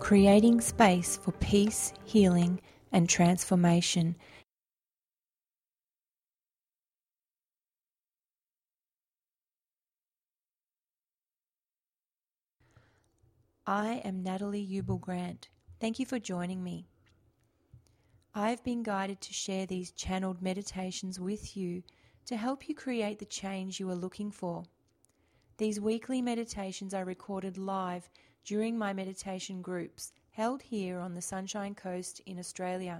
creating space for peace, healing, and transformation. I am Natalie Ubel-Grant. Thank you for joining me. I have been guided to share these channeled meditations with you to help you create the change you are looking for. These weekly meditations are recorded live during my meditation groups held here on the Sunshine Coast in Australia.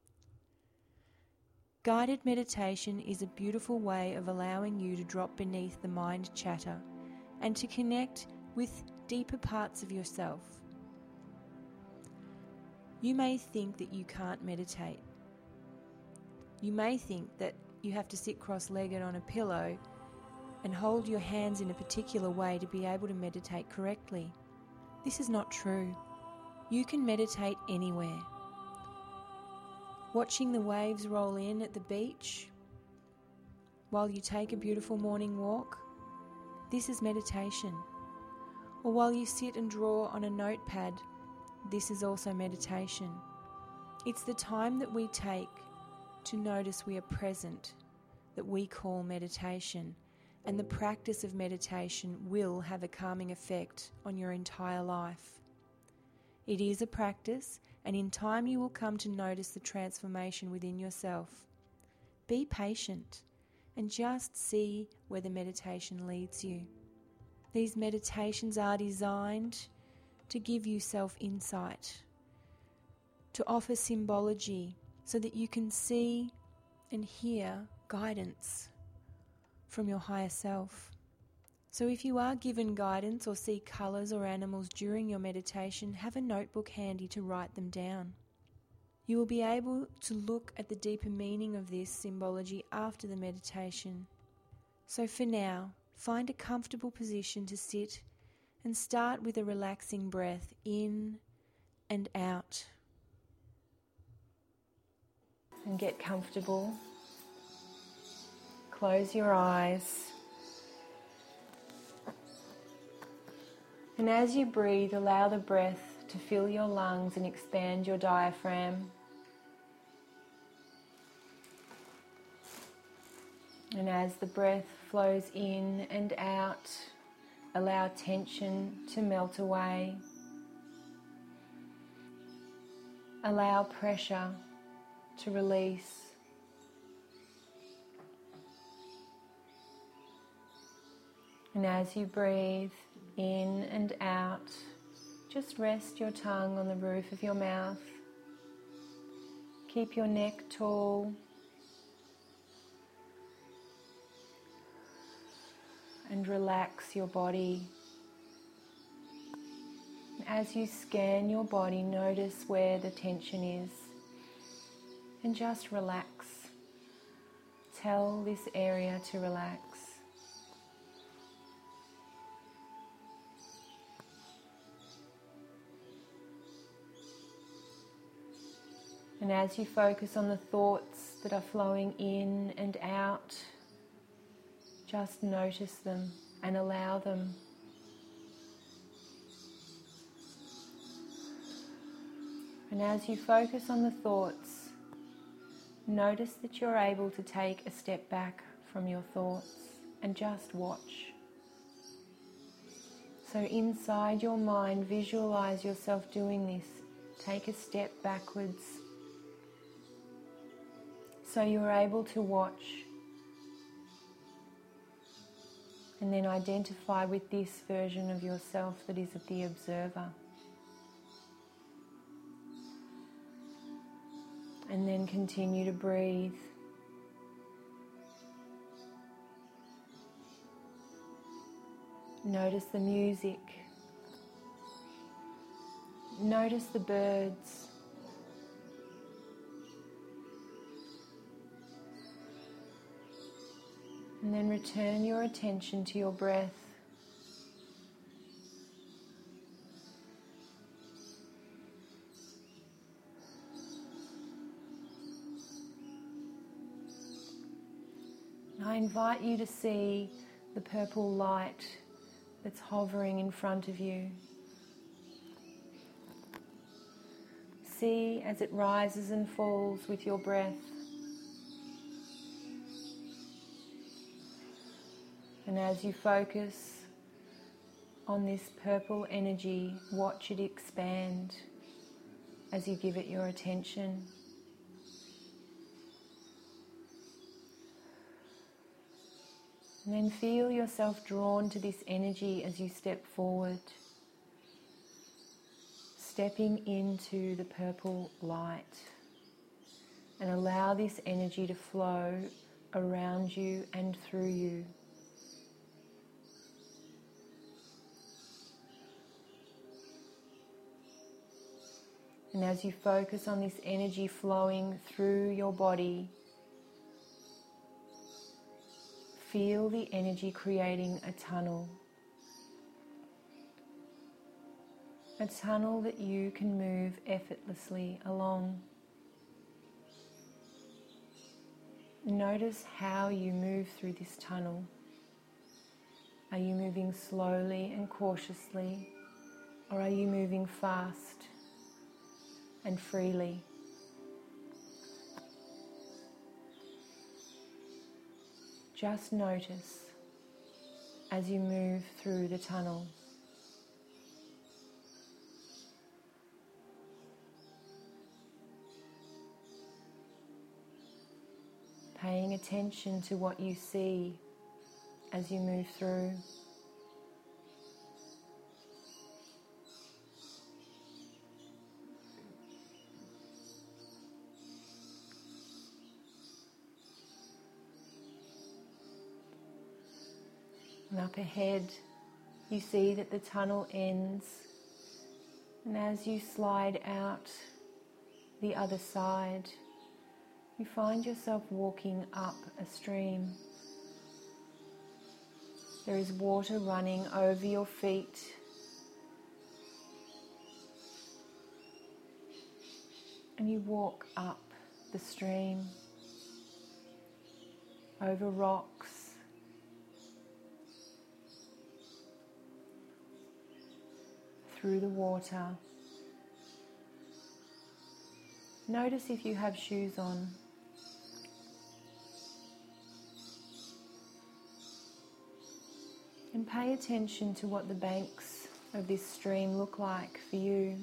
Guided meditation is a beautiful way of allowing you to drop beneath the mind chatter and to connect with deeper parts of yourself. You may think that you can't meditate. You may think that you have to sit cross-legged on a pillow and hold your hands in a particular way to be able to meditate correctly. This is not true. You can meditate anywhere. Watching the waves roll in at the beach while you take a beautiful morning walk, this is meditation. Or while you sit and draw on a notepad, this is also meditation. It's the time that we take to notice we are present that we call meditation, and the practice of meditation will have a calming effect on your entire life. It is a practice, and in time you will come to notice the transformation within yourself. Be patient and just see where the meditation leads you. These meditations are designed to give you self-insight, to offer symbology so that you can see and hear guidance from your higher self. So if you are given guidance or see colours or animals during your meditation, have a notebook handy to write them down. You will be able to look at the deeper meaning of this symbology after the meditation. So for now, find a comfortable position to sit and start with a relaxing breath in and out. And get comfortable. Close your eyes. And as you breathe, allow the breath to fill your lungs and expand your diaphragm. And as the breath flows in and out, allow tension to melt away. Allow pressure to release. And as you breathe in and out, just rest your tongue on the roof of your mouth. Keep your neck tall. And relax your body. As you scan your body, notice where the tension is. And just relax. Tell this area to relax. And as you focus on the thoughts that are flowing in and out, just notice them and allow them. And as you focus on the thoughts, notice that you're able to take a step back from your thoughts and just watch. So inside your mind, visualize yourself doing this. Take a step backwards. So you're able to watch. And then identify with this version of yourself that is the observer. And then continue to breathe. Notice the music. Notice the birds. And then return your attention to your breath. I invite you to see the purple light that's hovering in front of you. see as it rises and falls with your breath. And as you focus on this purple energy, watch it expand as you give it your attention. And then feel yourself drawn to this energy as you step forward, stepping into the purple light, and allow this energy to flow around you and through you. And as you focus on this energy flowing through your body, feel the energy creating a tunnel that you can move effortlessly along. Notice how you move through this tunnel. Are you moving slowly and cautiously, or are you moving fast and freely? Just notice as you move through the tunnel. Paying attention to what you see as you move through. And up ahead, you see that the tunnel ends, and as you slide out the other side, you find yourself walking up a stream. There is water running over your feet, and you walk up the stream, over rocks, through the water. Notice if you have shoes on. And pay attention to what the banks of this stream look like for you.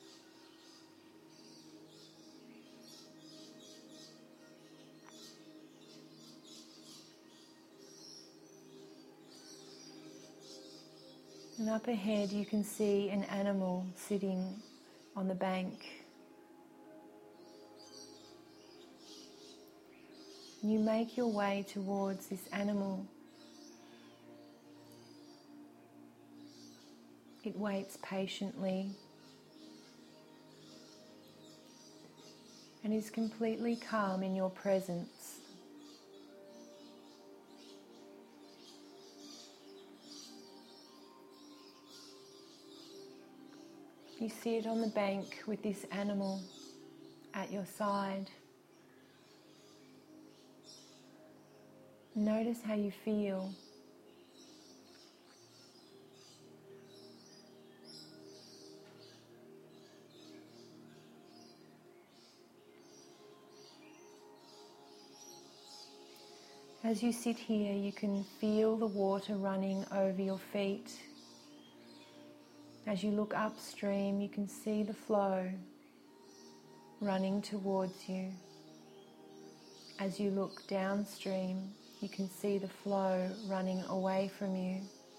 And up ahead you can see an animal sitting on the bank. You make your way towards this animal. It waits patiently and is completely calm in your presence. You sit on the bank with this animal at your side. Notice how you feel. As you sit here, you can feel the water running over your feet. As you look upstream, you can see the flow running towards you. As you look downstream, you can see the flow running away from you.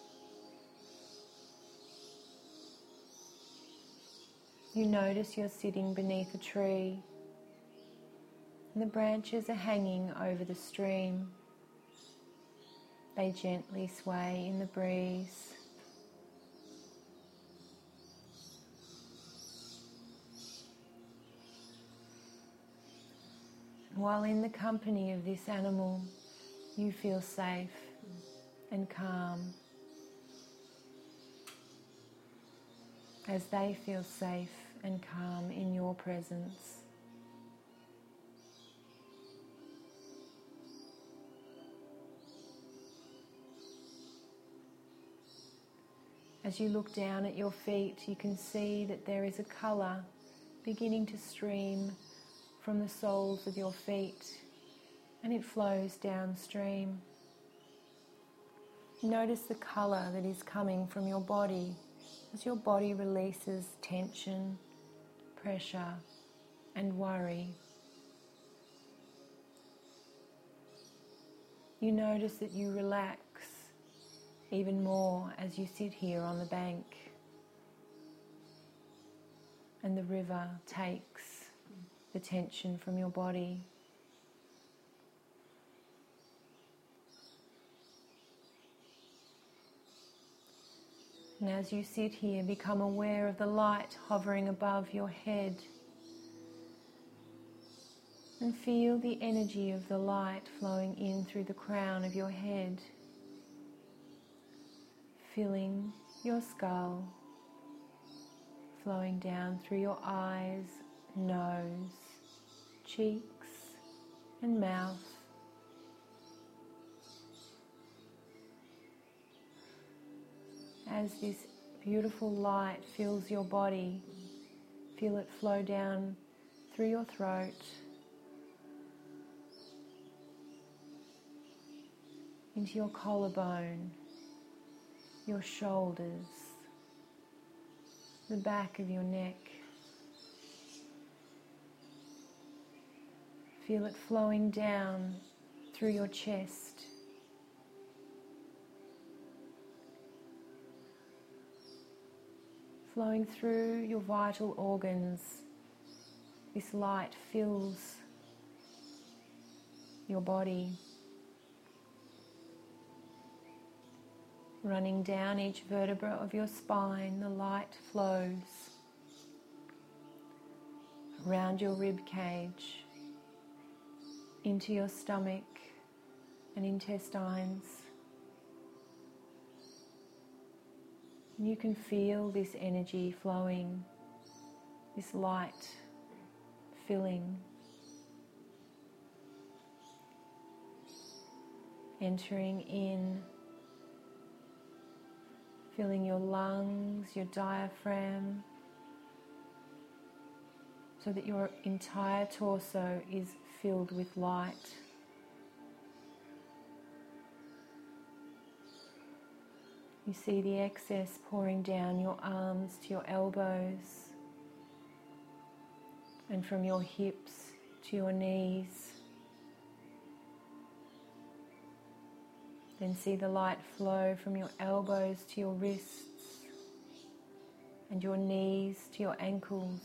You notice you're sitting beneath a tree, and the branches are hanging over the stream. They gently sway in the breeze. While in the company of this animal, you feel safe and calm, as they feel safe and calm in your presence. As you look down at your feet, you can see that there is a colour beginning to stream from the soles of your feet, and it flows downstream. Notice the colour that is coming from your body as your body releases tension, pressure, and worry. You notice that you relax even more as you sit here on the bank, and the river takes the tension from your body. And as you sit here, become aware of the light hovering above your head, and feel the energy of the light flowing in through the crown of your head, filling your skull, flowing down through your eyes, nose, cheeks, and mouth. As this beautiful light fills your body, feel it flow down through your throat, into your collarbone, your shoulders, the back of your neck. Feel it flowing down through your chest, flowing through your vital organs. This light fills your body, running down each vertebra of your spine. The light flows around your rib cage, into your stomach and intestines. And you can feel this energy flowing, this light filling, entering in, filling your lungs, your diaphragm, so that your entire torso is filled with light. You see the excess pouring down your arms to your elbows, and from your hips to your knees. Then see the light flow from your elbows to your wrists, and your knees to your ankles.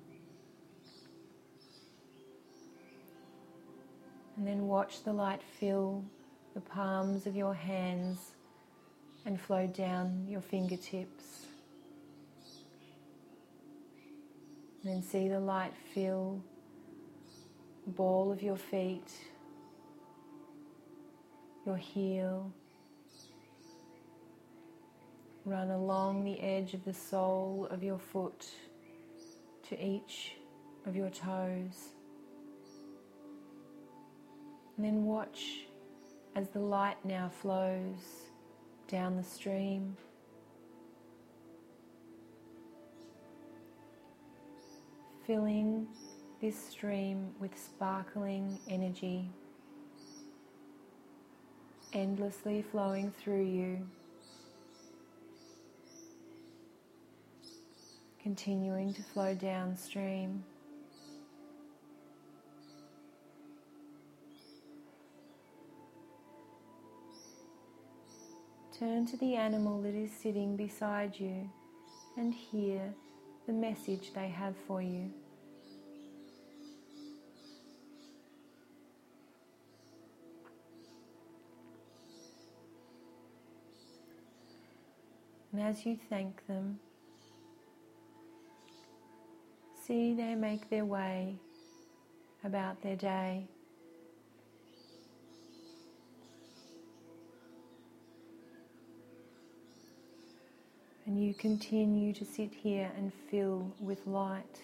And then watch the light fill the palms of your hands and flow down your fingertips. And then see the light fill the ball of your feet, your heel, run along the edge of the sole of your foot to each of your toes. And then watch as the light now flows down the stream, filling this stream with sparkling energy, endlessly flowing through you, continuing to flow downstream. Turn to the animal that is sitting beside you and hear the message they have for you. And as you thank them, see they make their way about their day. And you continue to sit here and fill with light.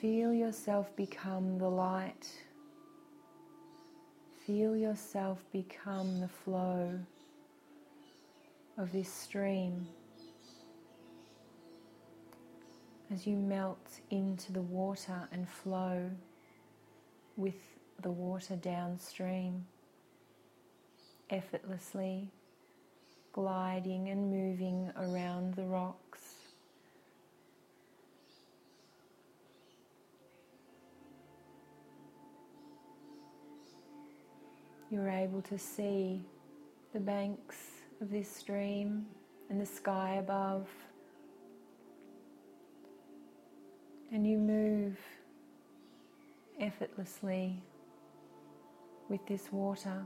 feel yourself become the light. Feel yourself become the flow of this stream as you melt into the water and flow with the water downstream, effortlessly gliding and moving around the rocks. You're able to see the banks of this stream and the sky above, and you move effortlessly with this water,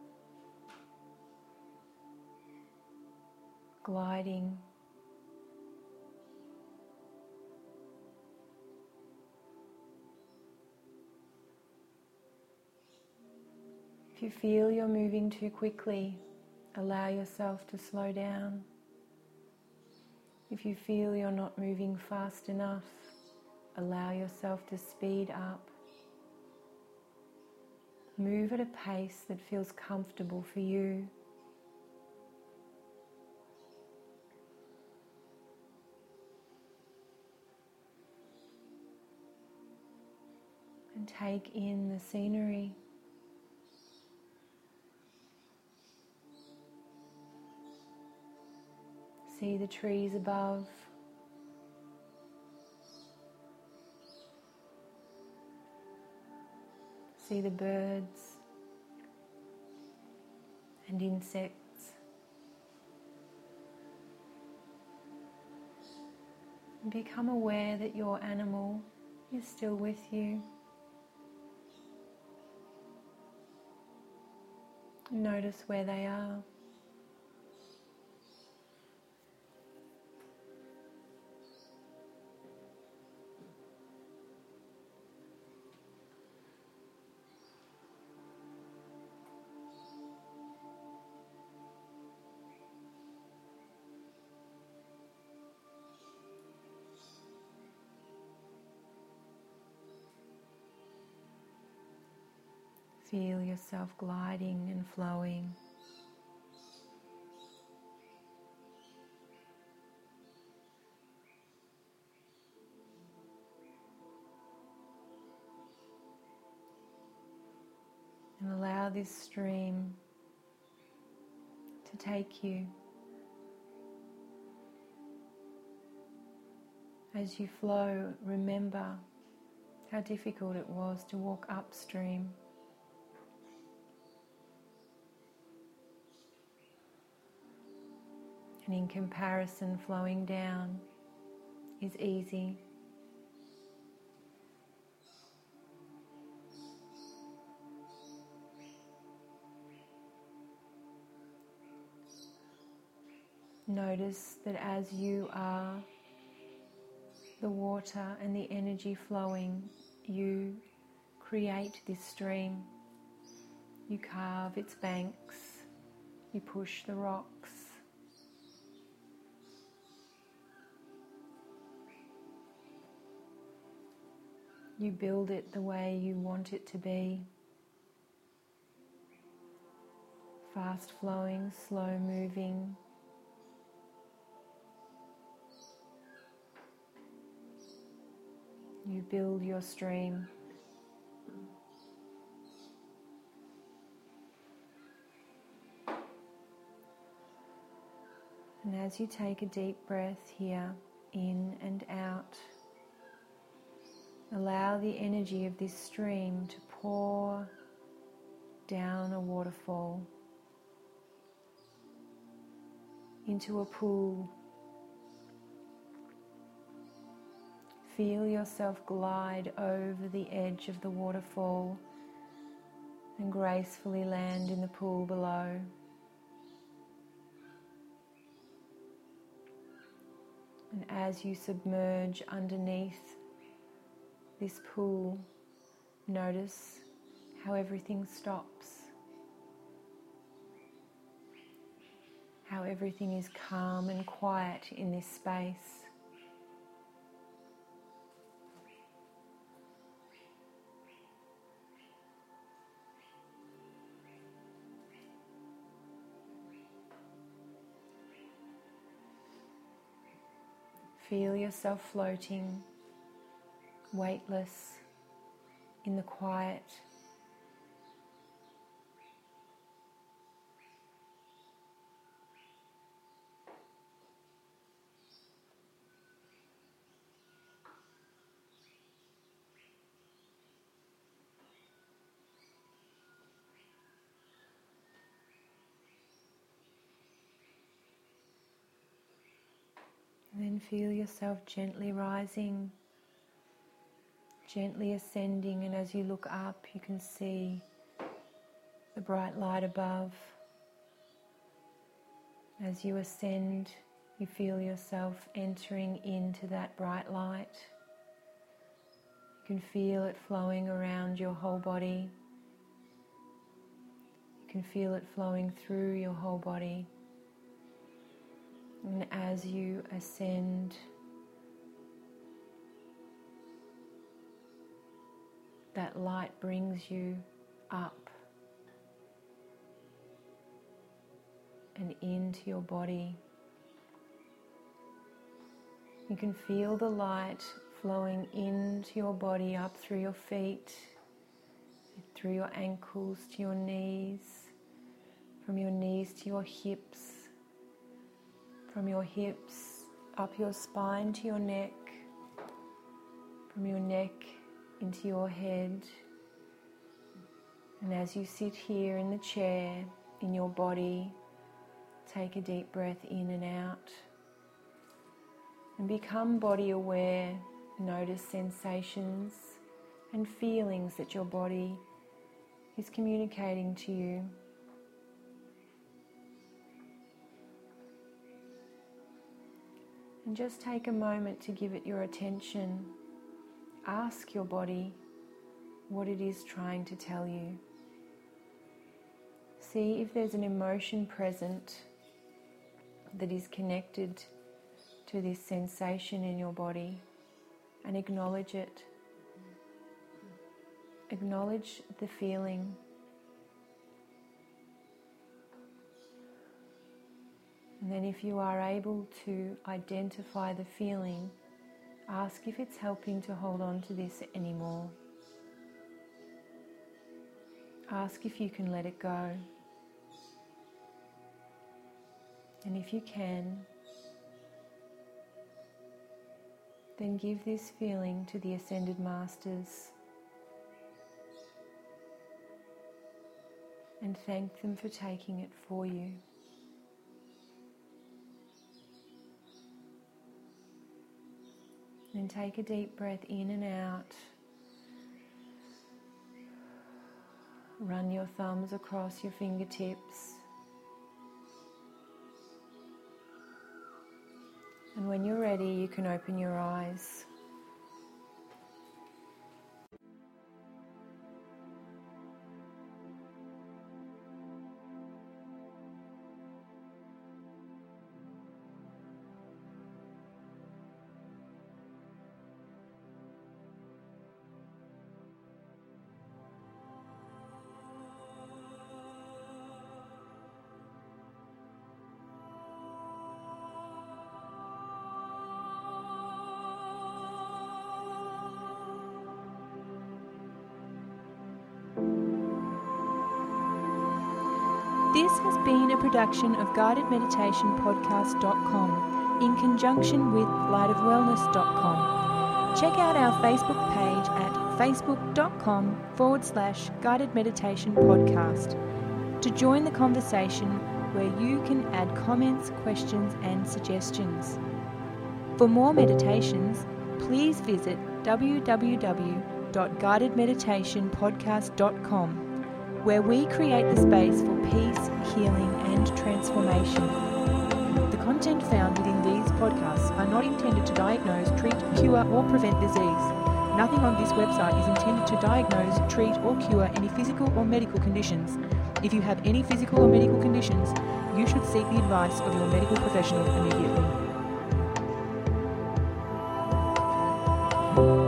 gliding. If you feel you're moving too quickly, allow yourself to slow down. If you feel you're not moving fast enough, allow yourself to speed up. Move at a pace that feels comfortable for you. And take in the scenery. See the trees above. See the birds and insects. And become aware that your animal is still with you. Notice where they are. Feel yourself gliding and flowing. And allow this stream to take you. As you flow, remember how difficult it was to walk upstream. And in comparison, flowing down is easy. Notice that as you are the water and the energy flowing, you create this stream. You carve its banks, you push the rocks. You build it the way you want it to be. Fast flowing, slow moving. You build your stream. And as you take a deep breath here, in and out, allow the energy of this stream to pour down a waterfall into a pool. Feel yourself glide over the edge of the waterfall and gracefully land in the pool below. And as you submerge underneath this pool, notice how everything stops, how everything is calm and quiet in this space. Feel yourself floating, weightless, in the quiet. And then feel yourself gently rising, gently ascending, and as you look up you can see the bright light above. As you ascend, you feel yourself entering into that bright light. You can feel it flowing around your whole body. You can feel it flowing through your whole body. And as you ascend, that light brings you up and into your body. You can feel the light flowing into your body, up through your feet, through your ankles to your knees, from your knees to your hips, from your hips up your spine to your neck, from your neck into your head. And as you sit here in the chair, in your body, take a deep breath in and out and become body aware. Notice sensations and feelings that your body is communicating to you. And just take a moment to give it your attention. Ask your body what it is trying to tell you. See if there's an emotion present that is connected to this sensation in your body, and acknowledge it. Acknowledge the feeling. And then if you are able to identify the feeling, ask if it's helping to hold on to this anymore. Ask if you can let it go. And if you can, then give this feeling to the Ascended Masters and thank them for taking it for you. Then take a deep breath in and out. Run your thumbs across your fingertips. And when you're ready, you can open your eyes. This has been a production of GuidedMeditationPodcast.com in conjunction with LightOfWellness.com. Check out our Facebook page at facebook.com/GuidedMeditationPodcast to join the conversation where you can add comments, questions and suggestions. For more meditations, please visit www.guidedmeditationpodcast.com, where we create the space for peace, healing and transformation. The content found within these podcasts are not intended to diagnose, treat, cure or prevent disease. Nothing on this website is intended to diagnose, treat or cure any physical or medical conditions. If you have any physical or medical conditions, you should seek the advice of your medical professional immediately.